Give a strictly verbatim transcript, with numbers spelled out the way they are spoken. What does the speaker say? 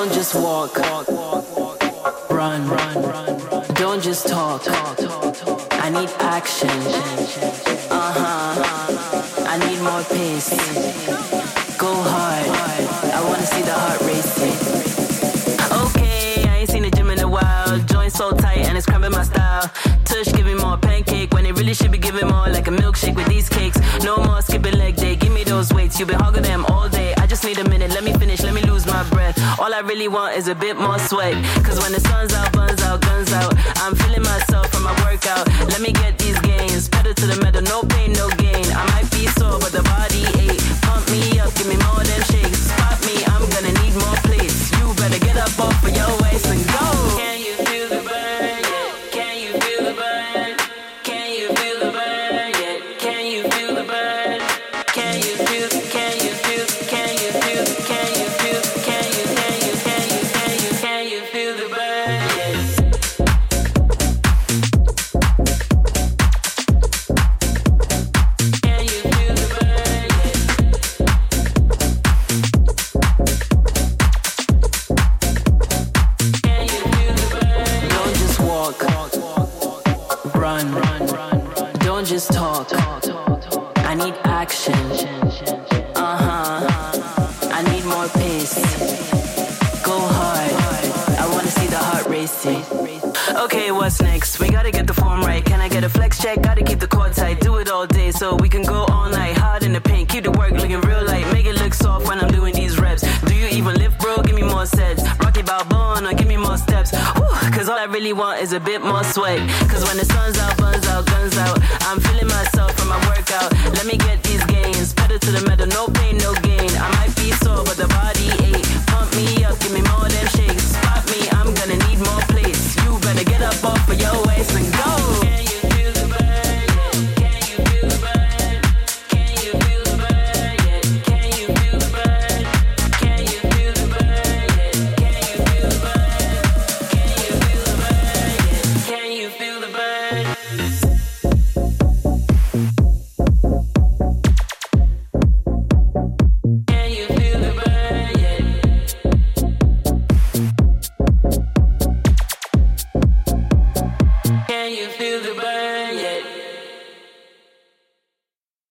Don't just walk, run, don't just talk. I need action. Uh-huh. I need more pace. Go hard. I wanna see the heart racing. Okay, I ain't seen the gym in a while. Joint so tight and it's cramping my style. Tush giving more pancake when it really should be giving more like a milkshake with these cakes. No more skipping leg day. Give me those weights. You've been hogging them all day. I just need a minute. Let me finish. Let me lose my breath. All I really want is a bit more sweat. Cause when the sun's out, buns out, guns out, I'm feeling myself from my workout. Let me get these gains. Pedal to the metal. No pain, no gain. I might be sore, but the body ache. Pump me up. Give me more than shakes. Spot me. I'm gonna need more plates. You better get up off of your waist and go. Can you feel the burn? Yeah. Can you feel the burn? Can you feel the burn? Yeah. Can you feel the burn? Can you feel? Can you feel? Can you feel? Can you feel? Can you? Can you? Can you? Can you? Can you feel the burn? Yeah. Can you feel the burn? Yeah. Can you feel the burn? Don't just walk, run, don't just talk. I need action. Uh-huh. I need more pace. Go hard. I wanna see the heart racing. Okay, what's next? We gotta get the form right. Can I get a flex check? Gotta keep the core tight. Do it all day so we can go all night. Hard in the paint. Keep the work looking real light. Make it look soft when I'm doing these reps. Do you even lift, bro? Give me more sets. Rocky Balboa, or give me more steps. Whew, cause all I really want is a bit more sweat. Cause when the sun's out, buns out, guns out, I'm feeling myself from my workout. Let me get these gains. Pedal to the metal. No pain, no gain. I might be